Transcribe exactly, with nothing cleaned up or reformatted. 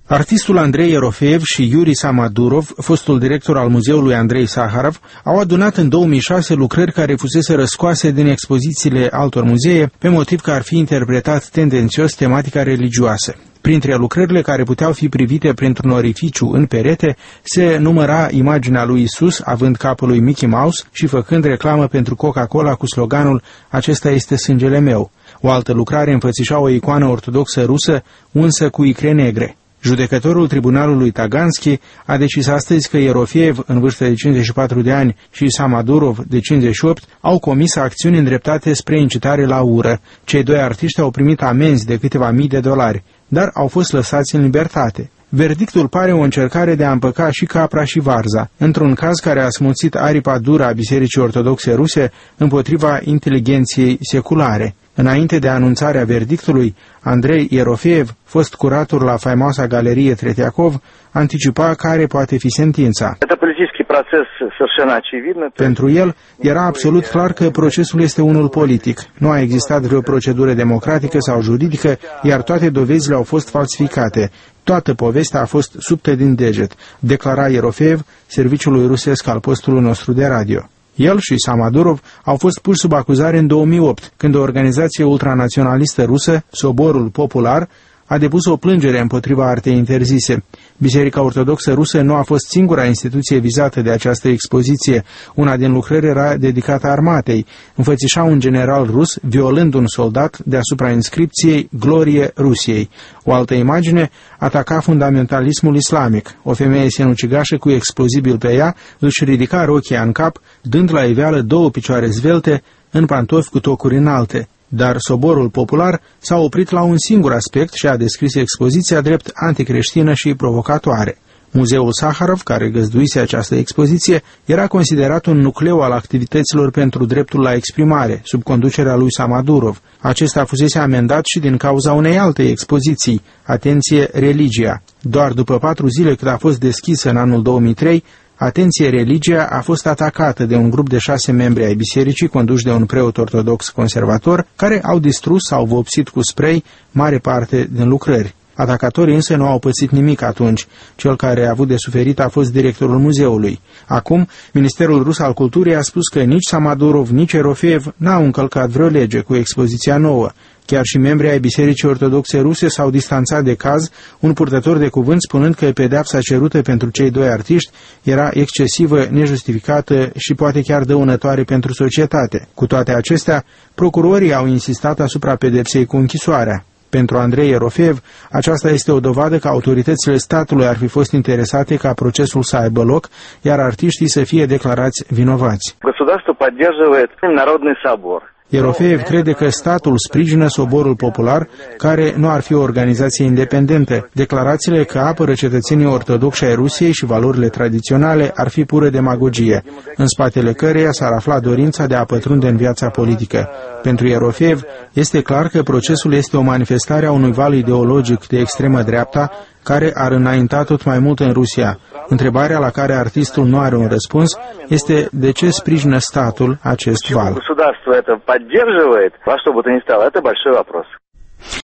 Artistul Andrei Erofeev și Yuri Samadurov, fostul director al muzeului Andrei Saharov, au adunat în două mii șase lucrări care fusese răscoase din expozițiile altor muzee, pe motiv că ar fi interpretat tendențios tematica religioasă. Printre lucrările care puteau fi privite printr-un orificiu în perete se număra imaginea lui Isus având capul lui Mickey Mouse și făcând reclamă pentru Coca-Cola cu sloganul "Acesta este sângele meu". O altă lucrare înfățișa o icoană ortodoxă rusă unsă cu icre negre. Judecătorul tribunalului Taganski a decis astăzi că Erofeev, în vârstă de cincizeci și patru de ani, și Samadurov, de cincizeci și opt, au comis acțiuni îndreptate spre incitare la ură. Cei doi artiști au primit amenzi de câteva mii de dolari, dar au fost lăsați în libertate. Verdictul pare o încercare de a împăca și capra și varza, într-un caz care a smuțit aripa dură a Bisericii Ortodoxe Ruse împotriva inteligenției seculare. Înainte de anunțarea verdictului, Andrei Erofeev, fost curator la faimoasa galerie Tretiakov, anticipa care poate fi sentința. Pentru el, era absolut clar că procesul este unul politic. Nu a existat vreo procedură democratică sau juridică, iar toate dovezile au fost falsificate. Toată povestea a fost subtă din deget, declara Erofeev serviciului rusesc al postului nostru de radio. El și Samadurov au fost puși sub acuzare în două mii opt, când o organizație ultranaționalistă rusă, Soborul Popular, a depus o plângere împotriva artei interzise. Biserica Ortodoxă Rusă nu a fost singura instituție vizată de această expoziție. Una din lucrări era dedicată armatei. Înfățișa un general rus violând un soldat deasupra inscripției "Glorie Rusiei". O altă imagine ataca fundamentalismul islamic. O femeie sinucigașă cu explozibil pe ea își ridica rochia în cap, dând la iveală două picioare zvelte în pantofi cu tocuri înalte. Dar Soborul Popular s-a oprit la un singur aspect și a descris expoziția drept anticreștină și provocatoare. Muzeul Saharov, care găzduise această expoziție, era considerat un nucleu al activităților pentru dreptul la exprimare, sub conducerea lui Samadurov. Acesta fusese amendat și din cauza unei alte expoziții, atenție, religia. Doar după patru zile cât a fost deschisă în anul două mii trei, atenție, religia a fost atacată de un grup de șase membri ai bisericii conduși de un preot ortodox conservator, care au distrus sau vopsit cu spray mare parte din lucrări. Atacatorii însă nu au pățit nimic atunci. Cel care a avut de suferit a fost directorul muzeului. Acum, Ministerul Rus al Culturii a spus că nici Samadurov, nici Erofeev n-au încălcat vreo lege cu expoziția nouă. Chiar și membrii ai Bisericii Ortodoxe Ruse s-au distanțat de caz, un purtător de cuvânt spunând că pedeapsa cerută pentru cei doi artiști era excesivă, nejustificată și poate chiar dăunătoare pentru societate. Cu toate acestea, procurorii au insistat asupra pedepsei cu închisoarea. Pentru Andrei Erofeev, aceasta este o dovadă că autoritățile statului ar fi fost interesate ca procesul să aibă loc, iar artiștii să fie declarați vinovați. Erofeev crede că statul sprijină Soborul Popular, care nu ar fi o organizație independentă. Declarațiile că apără cetățenii ortodoxi ai Rusiei și valorile tradiționale ar fi pură demagogie, în spatele căreia s-ar afla dorința de a pătrunde în viața politică. Pentru Erofeev, este clar că procesul este o manifestare a unui val ideologic de extremă dreapta, care ar înainta tot mai mult în Rusia. Întrebarea la care artistul nu are un răspuns este de ce sprijină statul acest val.